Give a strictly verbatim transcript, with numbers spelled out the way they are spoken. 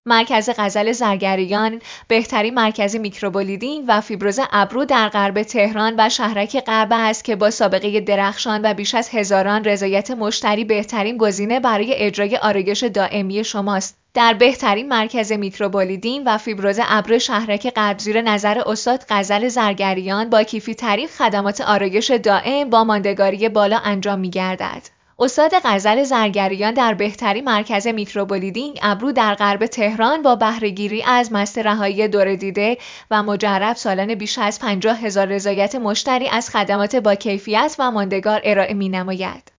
مرکز غزل زرگریان بهترین مرکز میکروبلیدینگ و فیبروز ابرو در غرب تهران و شهرک غرب است که با سابقه درخشان و بیش از هزاران رضایت مشتری بهترین گزینه برای اجرای آرایش دائمی شماست. در بهترین مرکز میکروبلیدینگ و فیبروز ابرو شهرک غرب زیر نظر استاد غزل زرگریان با کیفی ترین خدمات آرایش دائم با ماندگاری بالا انجام می‌گردد. استاد غزل زرگریان در بهترین مرکز میکروبلیدینگ ابرو در غرب تهران با بهره‌گیری از مست رهایی دور دیده و مجرب سالانه بیش از پنجاه هزار رضایت مشتری از خدمات با کیفیت و ماندگار ارائه می‌نماید.